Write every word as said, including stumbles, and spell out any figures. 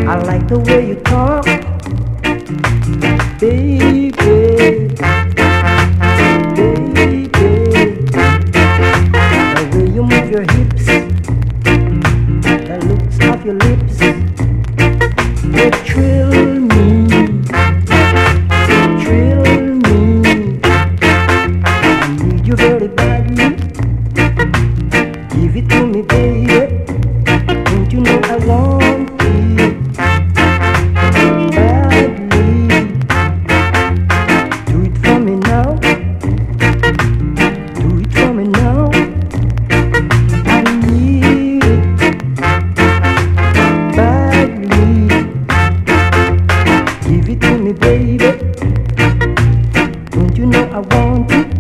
I like the way you talk, baby, baby. The way you move your hips, the looks of your lips, they thrill me, thrill me. I need you very badly. Give it to me, baby. Don't you know I want it badly? Do it for me now. Do it for me now. I need it badly. Give it to me, baby. Don't you know I want it?